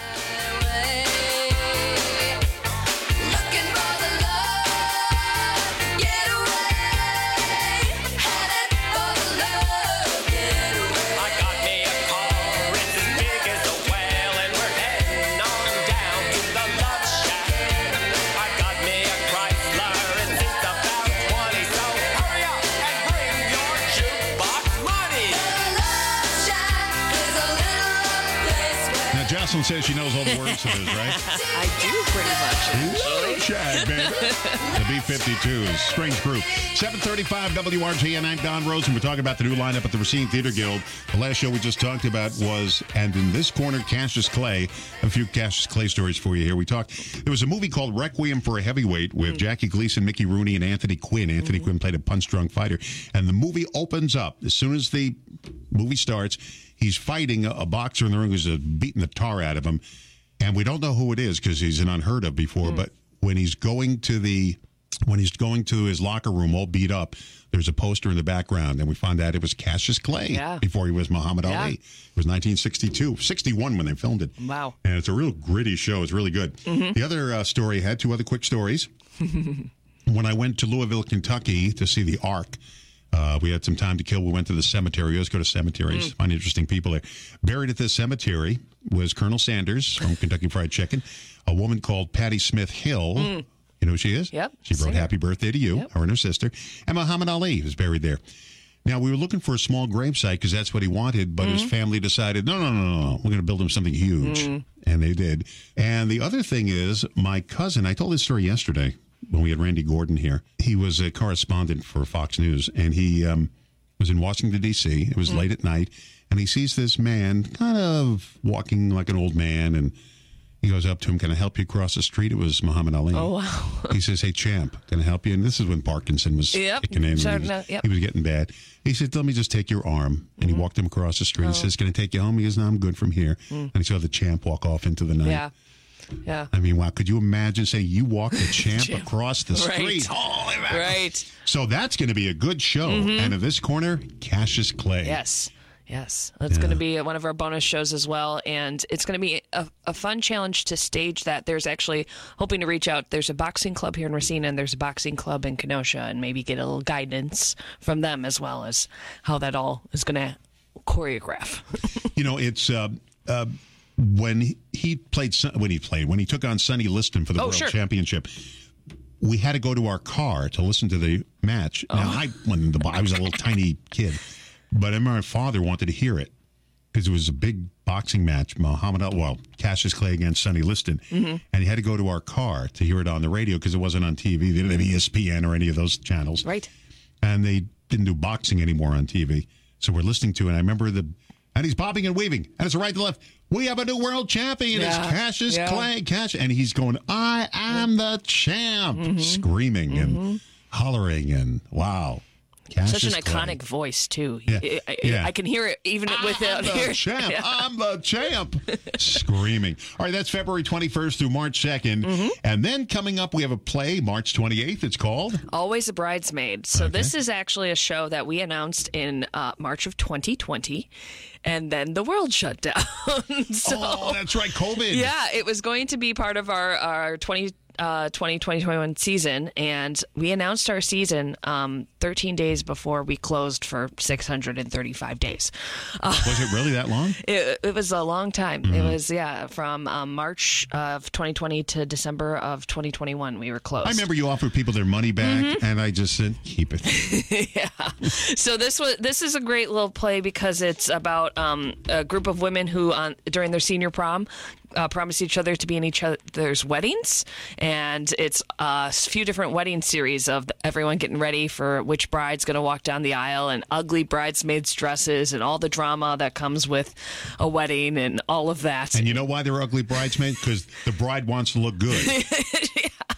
Jocelyn says she knows all the words to this, right? I do pretty much. Hello, Shag, baby. The B-52s, Strange Group. 735 WRGN. I'm Don Rosen. We're talking about the new lineup at the Racine Theater Guild. The last show we just talked about was, and in this corner, Cassius Clay. A few Cassius Clay stories for you here. There was a movie called Requiem for a Heavyweight with Jackie Gleason, Mickey Rooney, and Anthony Quinn. Anthony Quinn played a punch-drunk fighter. And the movie opens up. As soon as the movie starts, he's fighting a boxer in the ring who's beating the tar out of him. And we don't know who it is because he's an unheard of before. But when he's going to his locker room all beat up, there's a poster in the background. And we found out it was Cassius Clay before he was Muhammad Ali. It was 1962, 61 when they filmed it. Wow. And it's a real gritty show. It's really good. The other story had two other quick stories. When I went to Louisville, Kentucky to see the Ark, we had some time to kill. We went to the cemetery. We always go to cemeteries. Find interesting people there. Buried at this cemetery was Colonel Sanders from Kentucky Fried Chicken, a woman called Patty Smith Hill. You know who she is? Yep. She wrote Happy Birthday to You, her and her sister. And Muhammad Ali was buried there. Now, we were looking for a small gravesite because that's what he wanted, but his family decided, no. We're going to build him something huge. And they did. And the other thing is, my cousin, I told this story yesterday when we had Randy Gordon here. He was a correspondent for Fox News, and he was in Washington, D.C. It was late at night, and he sees this man kind of walking like an old man, and he goes up to him, "Can I help you cross the street?" It was Muhammad Ali. Oh, wow. He says, "Hey, champ, can I help you?" And this is when Parkinson was kicking in. He was getting bad. He said, "Let me just take your arm." And he walked him across the street. He says, "Can I take you home?" He goes, "No, I'm good from here." And he saw the champ walk off into the night. Yeah. I mean, wow. Could you imagine saying you walked the champ across the street? Holy right. So that's going to be a good show. And in this corner, Cassius Clay. Yes. That's going to be one of our bonus shows as well. And it's going to be a fun challenge to stage that. There's actually hoping to reach out. There's a boxing club here in Racine, and there's a boxing club in Kenosha, and maybe get a little guidance from them as well as how that all is going to choreograph. You know, it's... when he took on Sonny Liston for the World Championship, we had to go to our car to listen to the match. Now, I was a little tiny kid, but I remember my father wanted to hear it because it was a big boxing match, Cassius Clay against Sonny Liston, and he had to go to our car to hear it on the radio because it wasn't on TV. They didn't have ESPN or any of those channels. Right. And they didn't do boxing anymore on TV. So we're listening to it, and I remember and he's bobbing and weaving, and it's right to left. We have a new world champion. It's Cassius Clay. And he's going, "I am the champ," screaming and hollering, and wow. Such an Clay. iconic voice, too. Yeah. I can hear it even without hearing. I'm the champ. Screaming. All right, that's February 21st through March 2nd. And then coming up, we have a play, March 28th. It's called Always a Bridesmaid. So this is actually a show that we announced in March of 2020. And then the world shut down. That's right, COVID. Yeah, it was going to be part of our 2021 season, and we announced our season 13 days before we closed for 635 days. Was it really that long? It was a long time. It was, from March of 2020 to December of 2021 we were closed. I remember you offered people their money back, and I just said, keep it. So this is a great little play because it's about a group of women who, during their senior prom, promise each other to be in each other's weddings, and it's a few different wedding series of everyone getting ready for which bride's going to walk down the aisle, and ugly bridesmaids' dresses, and all the drama that comes with a wedding, and all of that. And you know why they're ugly bridesmaids? Because the bride wants to look good.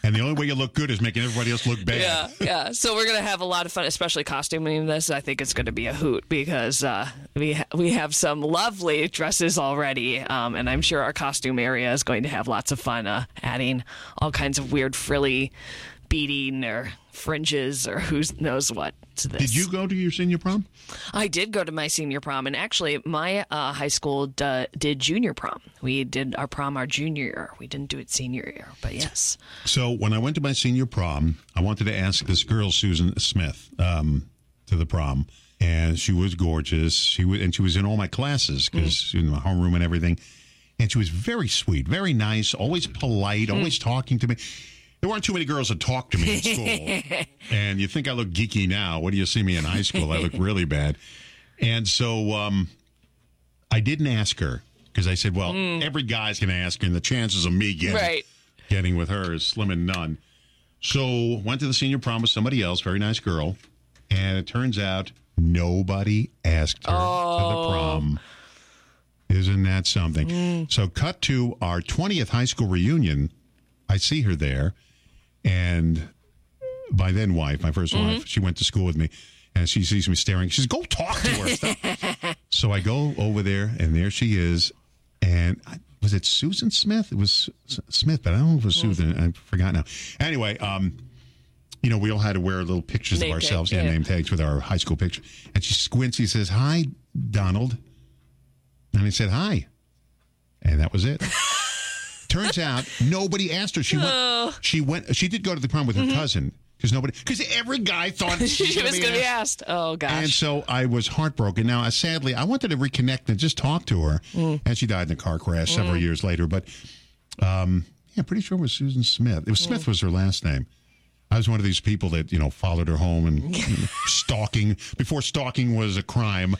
And the only way you look good is making everybody else look bad. Yeah. So we're gonna have a lot of fun, especially costuming this. I think it's gonna be a hoot because we have some lovely dresses already, and I'm sure our costume area is going to have lots of fun adding all kinds of weird frilly beading or fringes or who knows what to this. Did you go to your senior prom? I did go to my senior prom, and actually my high school did junior prom. We did our prom our junior year. We didn't do it senior year, but yes. So when I went to my senior prom, I wanted to ask this girl, Susan Smith, to the prom, and she was gorgeous. She was in all my classes because she was in my homeroom and everything, and she was very sweet, very nice, always polite, always talking to me. There weren't too many girls that talked to me at school. And you think I look geeky now. What do you see me in high school? I look really bad. And so I didn't ask her because I said, well, every guy's going to ask her, and the chances of me getting with her is slim and none. So went to the senior prom with somebody else, very nice girl. And it turns out nobody asked her to the prom. Isn't that something? So cut to our 20th high school reunion. I see her there. And by then wife, my first wife, she went to school with me, and she sees me staring. She says, go talk to her. So I go over there, and there she is. And was it Susan Smith? It was Smith, but I don't know if it was Susan. I forgot now. Anyway, we all had to wear little pictures of ourselves, name tags with our high school picture. And she squints. She says, hi, Donald. And I said, hi. And that was it. Turns out nobody asked her. She did go to the prom with her cousin because every guy thought she was going to be asked. Oh gosh! And so I was heartbroken. Now, sadly, I wanted to reconnect and just talk to her, and she died in a car crash several years later. But pretty sure it was Susan Smith. It was Smith was her last name. I was one of these people that followed her home and stalking before stalking was a crime.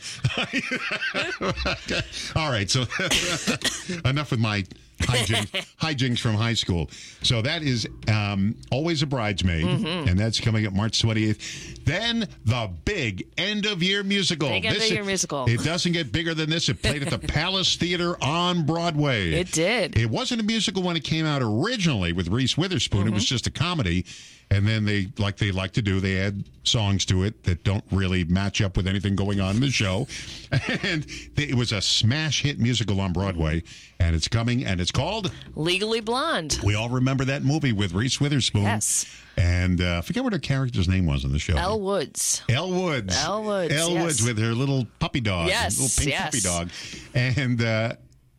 All right, so enough with my hijinks from high school. So that is Always a Bridesmaid, and that's coming up March 28th. Then the big end-of-year musical. End-of-year musical. It doesn't get bigger than this. It played at the Palace Theater on Broadway. It did. It wasn't a musical when it came out originally with Reese Witherspoon. It was just a comedy. And then they like to do, they add songs to it that don't really match up with anything going on in the show. And it was a smash hit musical on Broadway, and it's coming, and it's called Legally Blonde. We all remember that movie with Reese Witherspoon. Yes. And I forget what her character's name was on the show. Elle Woods. Elle Woods. Elle Woods. Elle Woods with her little puppy dog. Yes. Little pink puppy dog. And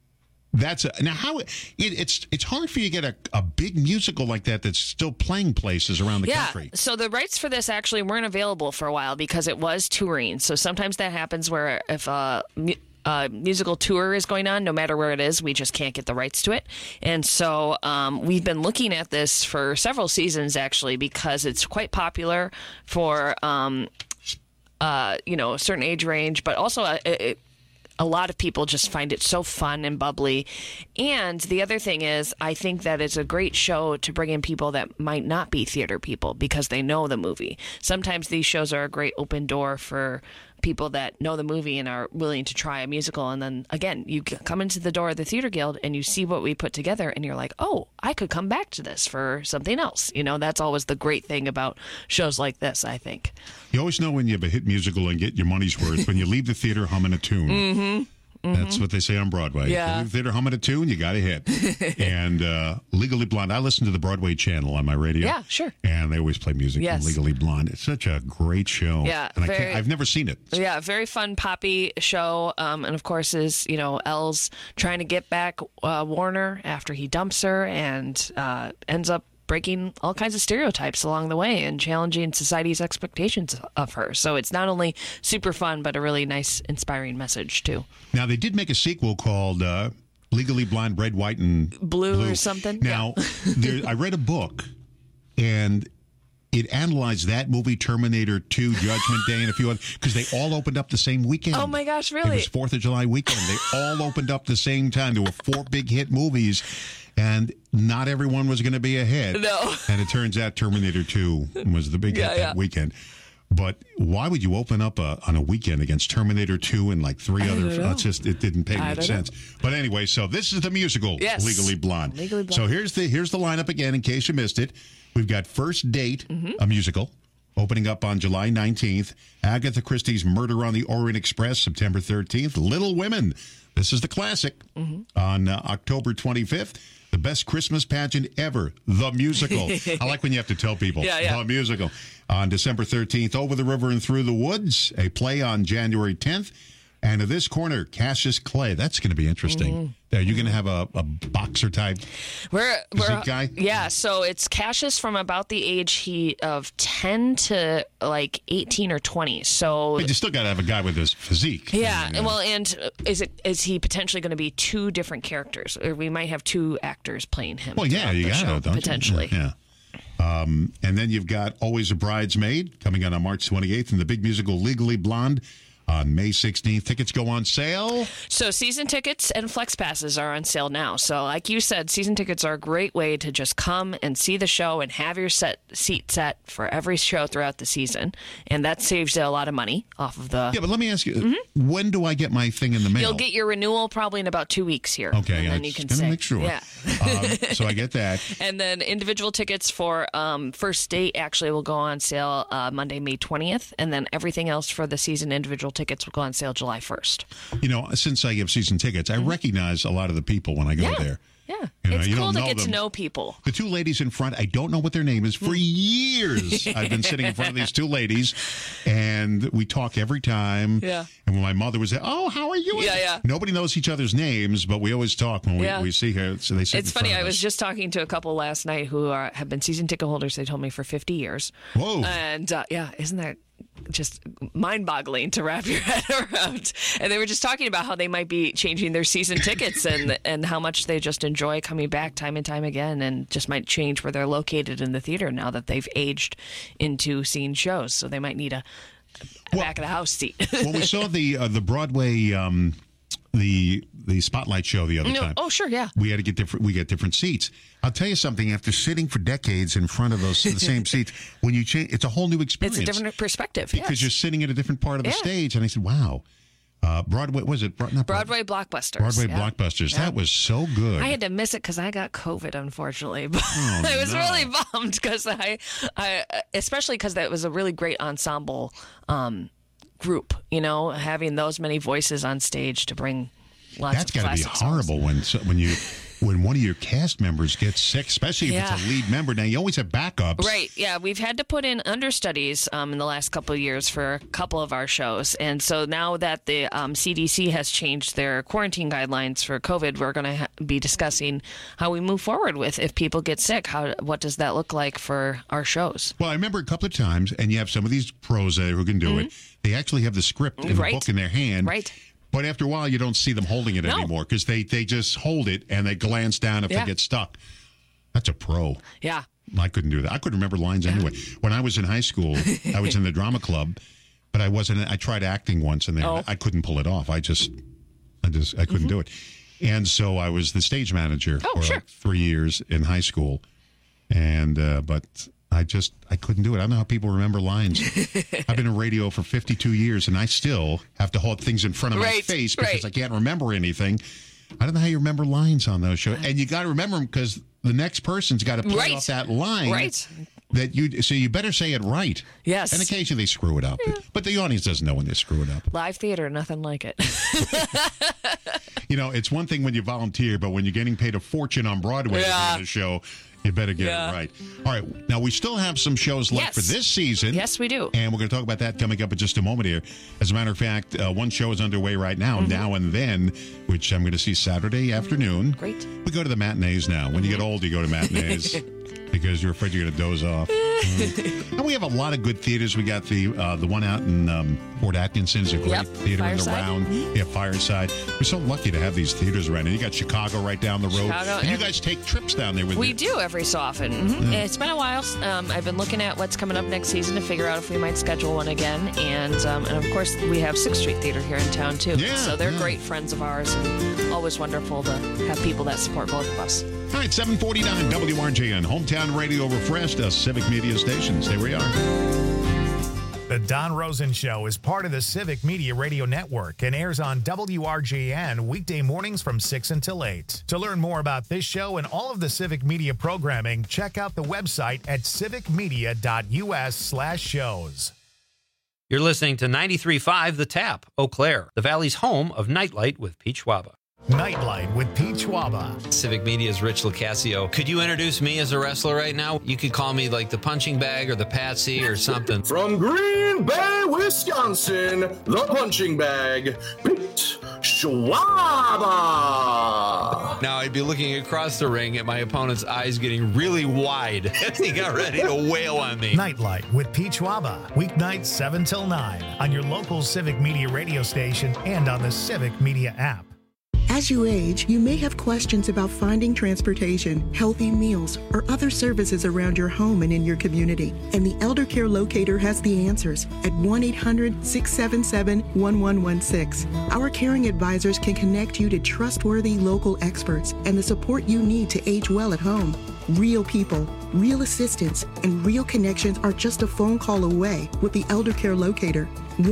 it's hard for you to get a big musical like that that's still playing places around the country. So the rights for this actually weren't available for a while because it was touring. So sometimes that happens where if a musical tour is going on, no matter where it is, we just can't get the rights to it. And so we've been looking at this for several seasons actually because it's quite popular for a certain age range, but also a lot of people just find it so fun and bubbly. And the other thing is, I think that it's a great show to bring in people that might not be theater people because they know the movie. Sometimes these shows are a great open door for people that know the movie and are willing to try a musical. And then, again, you come into the door of the Theater Guild and you see what we put together and you're like, oh, I could come back to this for something else. That's always the great thing about shows like this, I think. You always know when you have a hit musical and get your money's worth when you leave the theater humming a tune. Mm-hmm. That's what they say on Broadway. Yeah. You leave the theater humming a tune, you got a hit. And Legally Blonde, I listen to the Broadway channel on my radio. Yeah, sure. And they always play music from Legally Blonde. It's such a great show. Yeah. And I've never seen it. Yeah, very fun poppy show. And of course is, Elle's trying to get back Warner after he dumps her and ends up breaking all kinds of stereotypes along the way and challenging society's expectations of her. So it's not only super fun, but a really nice, inspiring message, too. Now, they did make a sequel called Legally Blonde, Red, White, and Blue or something. Now, I read a book, and it analyzed that movie, Terminator 2, Judgment Day, and a few others, because they all opened up the same weekend. Oh, my gosh, really? It was 4th of July weekend. They all opened up the same time. There were 4 big hit movies, and not everyone was going to be a hit. No. And it turns out Terminator 2 was the big hit that weekend. But why would you open up on a weekend against Terminator 2 and like 3 other? It didn't make any sense. But anyway, so this is the musical, Legally Blonde. Legally Blonde. So here's the lineup again in case you missed it. We've got First Date, a musical, opening up on July 19th. Agatha Christie's Murder on the Orient Express, September 13th. Little Women, this is the classic, on October 25th. The Best Christmas Pageant Ever, the musical. I like when you have to tell people. The musical. On December 13th, Over the River and Through the Woods, a play on January 10th. And to this corner, Cassius Clay. That's going to be interesting. Are you going to have a boxer type physique guy? Yeah, so it's Cassius from about the age of 10 to like 18 or 20. So but you still got to have a guy with his physique. Yeah, well, and is he potentially going to be two different characters? Or we might have two actors playing him. Well, yeah, you got to, potentially. Yeah. And then you've got Always a Bridesmaid coming out on March 28th, and the big musical Legally Blonde on May 16th. Tickets go on sale. So season tickets and flex passes are on sale now. So like you said, season tickets are a great way to just come and see the show and have your seat set for every show throughout the season. And that saves you a lot of money off of the... Yeah, but let me ask you, when do I get my thing in the mail? You'll get your renewal probably in about 2 weeks here. Okay, and then I'm you can just going to make sure. Yeah. So I get that. And then individual tickets for First Date actually will go on sale Monday, May 20th. And then everything else for the season individual tickets will go on sale July 1st. You know, since I give season tickets, I recognize a lot of the people when I go there. Yeah, it's cool to get to know people. The two ladies in front, I don't know what their name is. For years, I've been sitting in front of these two ladies, and we talk every time. Yeah. And when my mother was there, oh, how are you? Yeah. Nobody knows each other's names, but we always talk when we see her. So they sit It's funny. I was just talking to a couple last night who have been season ticket holders, they told me, for 50 years. Whoa. And isn't that just mind-boggling to wrap your head around? And they were just talking about how they might be changing their season tickets and how much they just enjoy coming back time and time again, and just might change where they're located in the theater now that they've aged into seeing shows. So they might need a back of the house seat. Well, we saw the Broadway the Spotlight show the other time. Oh, sure, yeah. We had to get different seats. I'll tell you something. After sitting for decades in front of the same seats, when you change, it's a whole new experience. It's a different perspective because you're sitting at a different part of the stage. And I said, "Wow, Broadway was it? Not Broadway Blockbusters. Broadway Blockbusters. Yeah. That was so good. I had to miss it because I got COVID, unfortunately. But I was really bummed because I especially because that was a really great ensemble group. You know, having those many voices on stage to bring lots That's of got to be horrible when one of your cast members gets sick, especially if it's a lead member. Now, you always have backups. Right, yeah. We've had to put in understudies in the last couple of years for a couple of our shows. And so now that the CDC has changed their quarantine guidelines for COVID, we're going to be discussing how we move forward with if people get sick. What does that look like for our shows? Well, I remember a couple of times, and you have some of these pros there who can do it. They actually have the script and the book in their hand. Right. But after a while, you don't see them holding it anymore because they just hold it and they glance down if they get stuck. That's a pro. Yeah. I couldn't do that. I couldn't remember lines anyway. When I was in high school, I was in the drama club, but I wasn't. I tried acting once in there. I couldn't pull it off. I couldn't do it. And so I was the stage manager for like 3 years in high school, and but I couldn't do it. I don't know how people remember lines. I've been in radio for 52 years, and I still have to hold things in front of my face because I can't remember anything. I don't know how you remember lines on those shows. And you got to remember them because the next person's got to play off that line. Right. So you better say it right. Yes. And occasionally they screw it up. Yeah. But the audience doesn't know when they screw it up. Live theater, nothing like it. You know, it's one thing when you volunteer, but when you're getting paid a fortune on Broadway to do the show, you better get it right. All right. Now, we still have some shows left for this season. Yes, we do. And we're going to talk about that coming up in just a moment here. As a matter of fact, one show is underway right now, Now and Then, which I'm going to see Saturday afternoon. Great. We go to the matinees now. When you get old, you go to matinees. Because you're afraid you're going to doze off. And we have a lot of good theaters. We got the one out in Port Atkinson is a great theater in the round. Yeah, Fireside. We're so lucky to have these theaters around. And you got Chicago right down the road. And you guys take trips down there with We do every so often. Yeah. It's been a while. I've been looking at what's coming up next season to figure out if we might schedule one again. And of course, we have 6th Street Theater here in town, too. Yeah, so they're great friends of ours and always wonderful to have people that support both of us. All right, 749 WRJN, Hometown Radio Refreshed, Civic Media Station. Stay where you are. The Don Rosen Show is part of the Civic Media Radio Network and airs on WRJN weekday mornings from 6 until 8. To learn more about this show and all of the Civic Media programming, check out the website at civicmedia.us/shows. You're listening to 93.5 The Tap, Eau Claire, the Valley's home of Nightlight with Pete Schwaba. Nightlight with Pete Schwaba. Civic Media's Rich Locascio. Could you introduce me as a wrestler right now? You could call me like the punching bag or the Patsy or something. From Green Bay, Wisconsin, the punching bag, Pete Schwaba. Now, I'd be looking across the ring at my opponent's eyes getting really wide as he got ready to wail on me. Nightlight with Pete Schwaba. Weeknights 7 till 9 on your local Civic Media radio station and on the Civic Media app. As you age, you may have questions about finding transportation, healthy meals, or other services around your home and in your community. And the Elder Care Locator has the answers at 1-800-677-1116. Our caring advisors can connect you to trustworthy local experts and the support you need to age well at home. Real people, real assistance, and real connections are just a phone call away with the Elder Care Locator.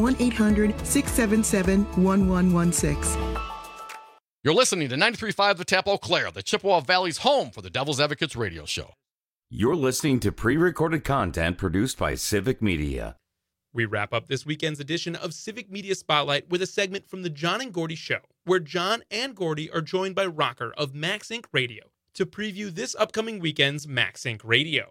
1-800-677-1116. You're listening to 93.5 The Tap Eau Claire, the Chippewa Valley's home for the Devil's Advocates radio show. You're listening to pre-recorded content produced by Civic Media. We wrap up this weekend's edition of Civic Media Spotlight with a segment from the John and Gordy Show, where John and Gordy are joined by Rocker of Max Inc. Radio to preview this upcoming weekend's Max Inc. Radio.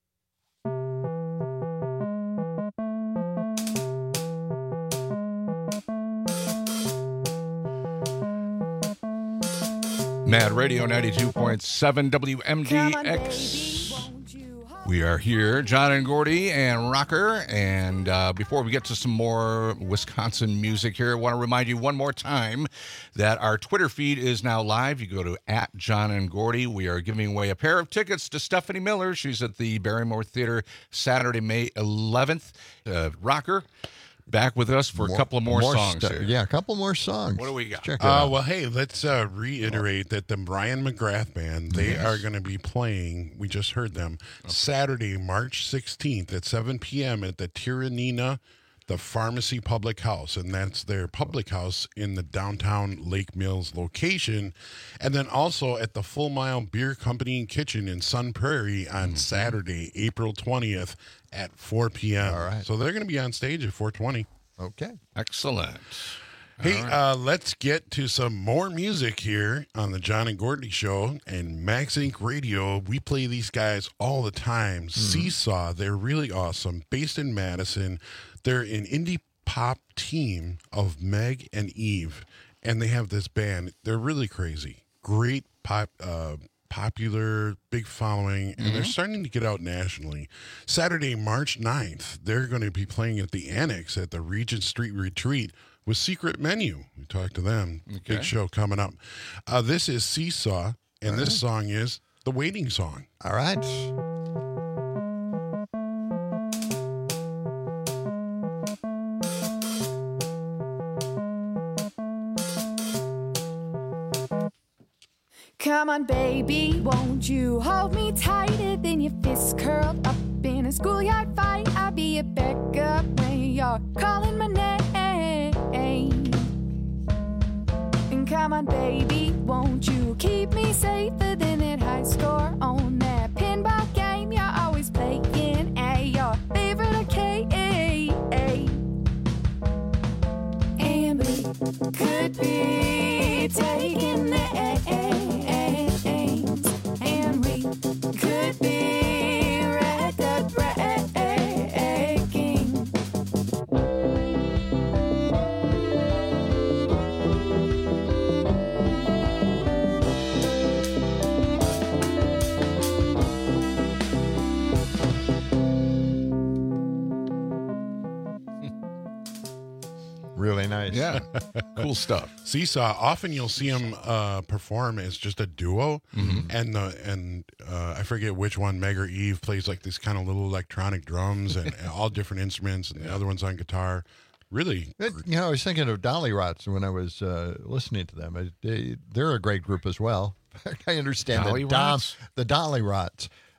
Mad Radio 92.7 WMDX. We are here, John and Gordy and Rocker. And before we get to some more Wisconsin music here, I want to remind you one more time that our Twitter feed is now live. You go to @John and Gordy. We are giving away a pair of tickets to Stephanie Miller. She's at the Barrymore Theater Saturday, May 11th. Rocker, back with us for a couple of more songs here. Yeah, a couple more songs. What do we got? Check it out. Well, hey, let's reiterate that the Brian McGrath Band, they are going to be playing, we just heard them, Saturday, March 16th at 7 p.m. at the Tiranina, the Pharmacy Public House. And that's their public house in the downtown Lake Mills location. And then also at the Full Mile Beer Company and Kitchen in Sun Prairie on Saturday, April 20th at 4 p.m. All right. So they're going to be on stage at 4:20. Okay. Excellent. Hey, let's get to some more music here on the John and Gordy Show and Max Inc. Radio. We play these guys all the time. Seesaw, they're really awesome. Based in Madison. They're an indie pop team of Meg and Eve, and they have this band. They're really crazy. Great pop, popular, big following, and they're starting to get out nationally. Saturday, March 9th, they're going to be playing at the Annex at the Regent Street Retreat with Secret Menu. We talked to them. Big show coming up. This is Seesaw, and this song is The Waiting Song. All right. Come on, baby, won't you hold me tighter than your fists curled up in a schoolyard fight? I'll be a backup when you're calling my name. And come on, baby, won't you keep me safer than that high score on that pinball game you're always playing at your favorite arcade? And we could be taking the and we could be record breaking. Really nice. Yeah. Cool stuff. Seesaw, often you'll see them perform as just a duo, and I forget which one, Meg or Eve, plays like this kind of little electronic drums and all different instruments, and the other one's on guitar. Really, I was thinking of Dolly Rots when I was listening to them. They're a great group as well. I understand Dolly the Rots? Dolly Rots.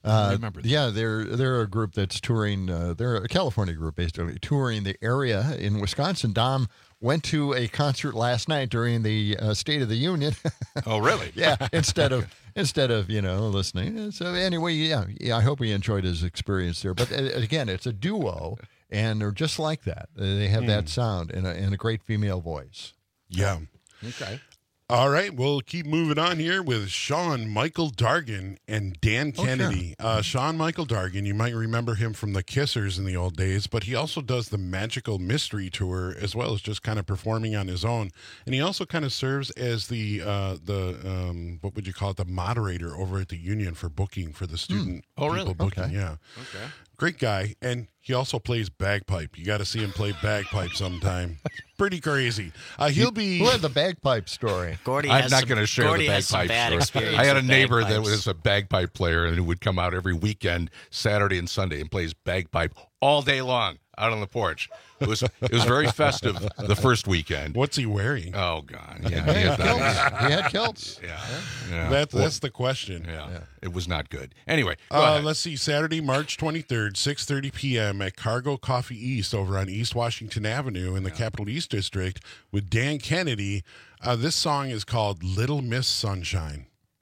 remember that. Yeah, they're a group that's touring. They're a California group, basically, touring the area in Wisconsin. Dom went to a concert last night during the State of the Union. Oh, really? Yeah, instead of listening. So anyway, yeah, I hope he enjoyed his experience there. But again, it's a duo, and they're just like that. They have that sound and a great female voice. Yeah. Okay. All right, we'll keep moving on here with Sean Michael Dargan and Dan Kennedy. Sure. Sean Michael Dargan, you might remember him from the Kissers in the old days, but he also does the Magical Mystery Tour as well as just kind of performing on his own. And he also kind of serves as the what would you call it, the moderator over at the union for booking for the student people booking. Okay. Yeah. Okay. Great guy, and he also plays bagpipe. You got to see him play bagpipe sometime. It's pretty crazy. He'll be. Who had the bagpipe story? Gordy I'm has not some- going to share Gordy the has some bagpipe bad story. experience I had a with neighbor that bagpipes. was a bagpipe player and who would come out every weekend, Saturday and Sunday, and plays bagpipe all day long out on the porch. It was very festive the first weekend. What's he wearing? Oh God! He Yeah, had kilts. yeah. That's the question. Yeah, it was not good. Anyway, go ahead. let's see. Saturday, March 23rd, 6:30 p.m. at Cargo Coffee East over on East Washington Avenue in the Capital East District with Dan Kennedy. This song is called Little Miss Sunshine.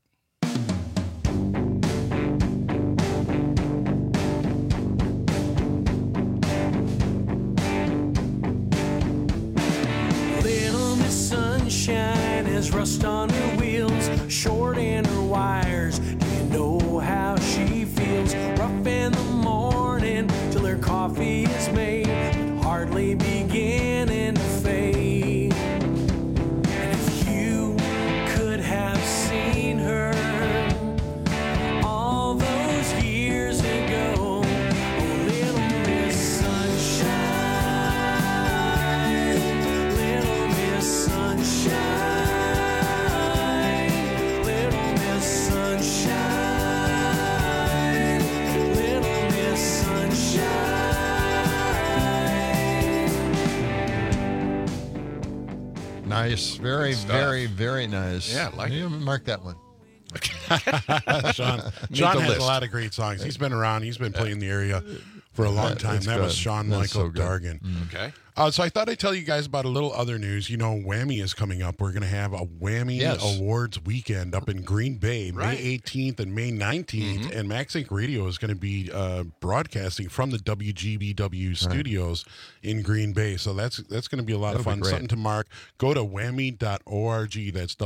Little Miss Sunshine has rust on her wheels, short in her wires. Do you know how she feels? Rough in the morning till her coffee is made, but hardly beginning to fade. And if you could have seen her all those years ago, oh, little Miss Sunshine, little Miss Sunshine, little Miss Sunshine, little Miss Sunshine. Nice. Very, Good stuff. very, very nice. Yeah, I like you mark that one. Sean has a lot of great songs. He's been around. He's been playing the area for a long time. That's That was good. Sean That's Michael so good. Dargan. Okay. So I thought I'd tell you guys about a little other news. You know, Whammy is coming up. We're going to have a Whammy Awards weekend up in Green Bay, Right. May 18th and May 19th. And Max Inc. Radio is going to be broadcasting from the WGBW studios in Green Bay. So that's going to be a lot of That'll be fun. great. Something to mark. Go to whammy.org. That's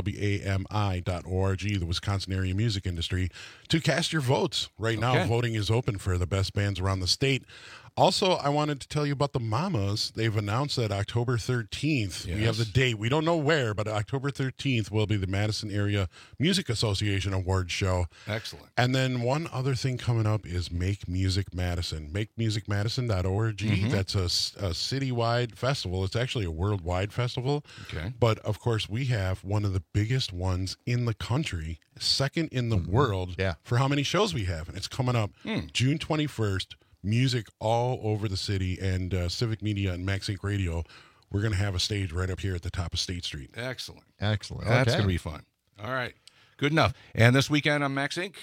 WAMI.org, the Wisconsin Area Music Industry, to cast your votes. Right now, Okay. voting is open for the best bands around the state. Also, I wanted to tell you about the Mamas. They've announced that October 13th, we have the date. We don't know where, but October 13th will be the Madison Area Music Association Awards show. Excellent. And then one other thing coming up is Make Music Madison. MakeMusicMadison.org. That's a citywide festival. It's actually a worldwide festival. Okay. But, of course, we have one of the biggest ones in the country, second in the world for how many shows we have. And it's coming up June 21st. Music all over the city, and Civic Media and Max Inc. Radio. We're going to have a stage right up here at the top of State Street. Excellent. Excellent. That's Okay. going to be fun. All right. Good enough. And this weekend on Max Inc.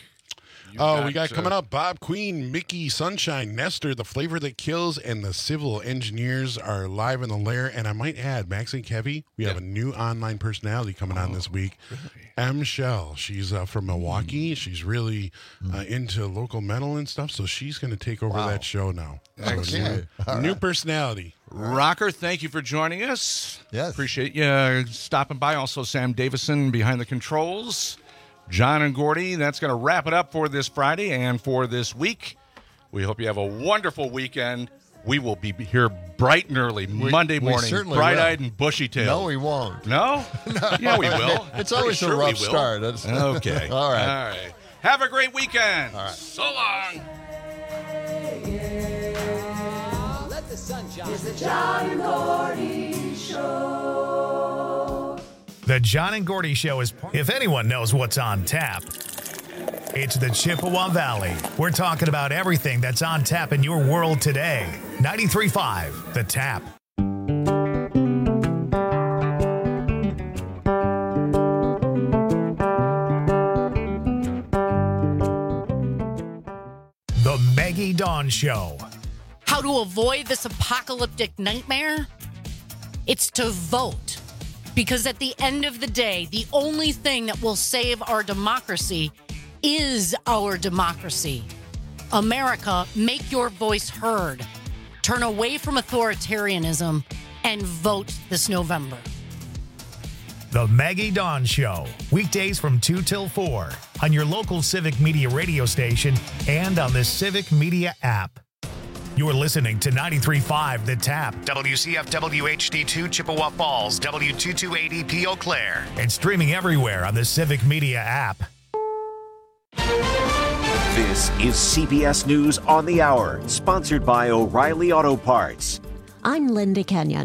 We got coming up Bob Queen, Mickey Sunshine, Nestor, The Flavor That Kills, and the Civil Engineers are live in the lair. And I might add, Max Inc. Heavy, we have a new online personality coming on this week. M. Shell. She's from Milwaukee. She's really into local metal and stuff, so she's going to take over that show now. Excellent. So new personality. Rocker, thank you for joining us. Yes. Appreciate you stopping by. Also, Sam Davison behind the controls. John and Gordy, that's going to wrap it up for this Friday and for this week. We hope you have a wonderful weekend. We will be here bright and early Monday morning, bright-eyed and bushy-tailed. No, we won't. No? Yeah, we will. It's always a rough start. Okay. All right. All right. Have a great weekend. All right. So long. Let the sun shine. It's the John and Gordy Show. The John and Gordy Show is, if anyone knows what's on tap, it's the Chippewa Valley. We're talking about everything that's on tap in your world today. 93.5, The Tap. Dawn Show. How to avoid this apocalyptic nightmare? It's to vote. Because at the end of the day, the only thing that will save our democracy is our democracy. America, make your voice heard. Turn away from authoritarianism and vote this November. The Maggie Dawn Show, weekdays from 2 till 4 on your local Civic Media radio station and on the Civic Media app. You're listening to 93.5 The Tap, WCFW HD2 Chippewa Falls, W2280P Eau Claire, and streaming everywhere on the Civic Media app. This is CBS News on the Hour, sponsored by O'Reilly Auto Parts. I'm Linda Kenyon.